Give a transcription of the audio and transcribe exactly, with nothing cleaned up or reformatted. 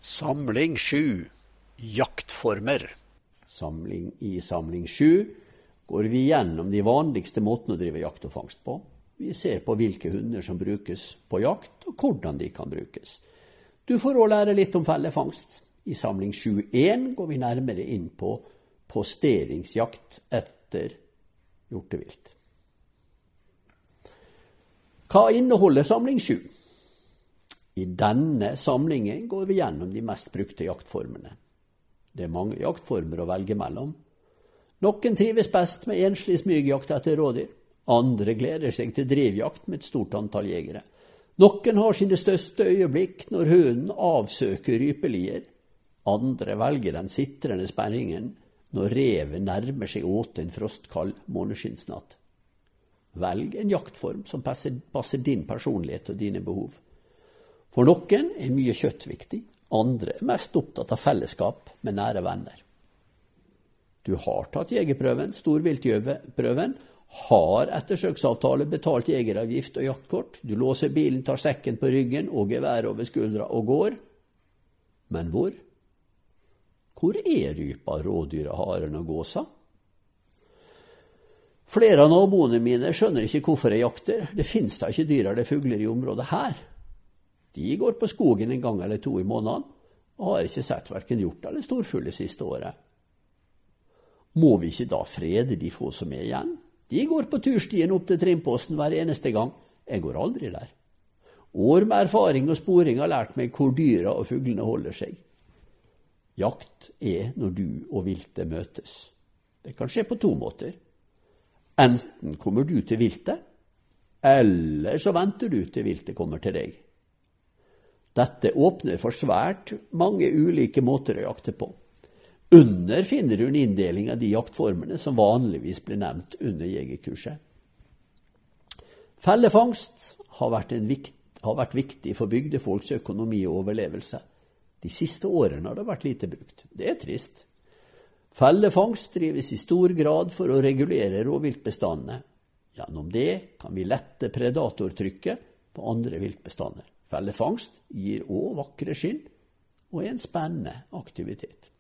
Samling sju. Jaktformer. Samling I samling sju går vi gjennom de vanligste måtene å drive jakt og fangst på. Vi ser på hvilke hunder som brukes på jakt, og hvordan de kan brukes. Du får også lære litt om fellefangst. I samling sju punkt én går vi nærmere inn på posteringsjakt etter hjortevilt. Hva inneholder samling sju? I denne samlingen går vi gjennom de mest brukte jaktformene. Det er mange jaktformer å velge mellom. Noen trives best med enslig smygjakt etter rådyr. Andre gleder seg til drivjakt med et stort antall jegere. Noen har sine største øyeblikk når hunden avsøker rypelier. Andre velger den sitrende spenningen når revet nærmer seg åt en frostkald måneskinnsnatt. Velg en jaktform som passer, passer din personlighet og dine behov. For noen er mye kjøtt viktig, andre er mest opptatt av fellesskap med nære venner. Du har tatt jegerprøven, storviltprøven, har ettersøksavtale, betalt jegeravgift og jaktkort. Du låser bilen, tar sekken på ryggen og gevær over skuldra og går. Men hvor? Hvor er rypa, rådyra, haren og gåsa? Flere av naboene mine skjønner ikke hvorfor jeg jakter. Det finnes da ikke dyr eller fugler i området her. De går på skogen en gang eller to i måneden, og har ikke sett hverken hjort eller storfugl det siste året. Må vi ikke da frede de få som er igjen? De går på turstien opp til Trimposten hver eneste gang. Jeg går aldri der. År med erfaring og sporing har lært meg hvor dyra og fuglene holder seg. Jakt er når du og viltet møtes. Det kan skje på to måter. Enten kommer du til viltet, eller så venter du til viltet kommer til deg. Dette åpner for svært mange ulike måter å jakte på. Under finner du en inndeling av de jaktformene som vanligvis blir nevnt under jegerkurset. Fellefangst har vært, en vikt, har vært viktig for bygdefolks økonomi og overlevelse. De siste årene har det vært lite brukt. Det er trist. Fellefangst drives i stor grad for å regulere rovviltbestandene. Gjennom det kan vi lette predatortrykket på andre viltbestander. Fellefangst gir også vakre skinn og er en spennende aktivitet.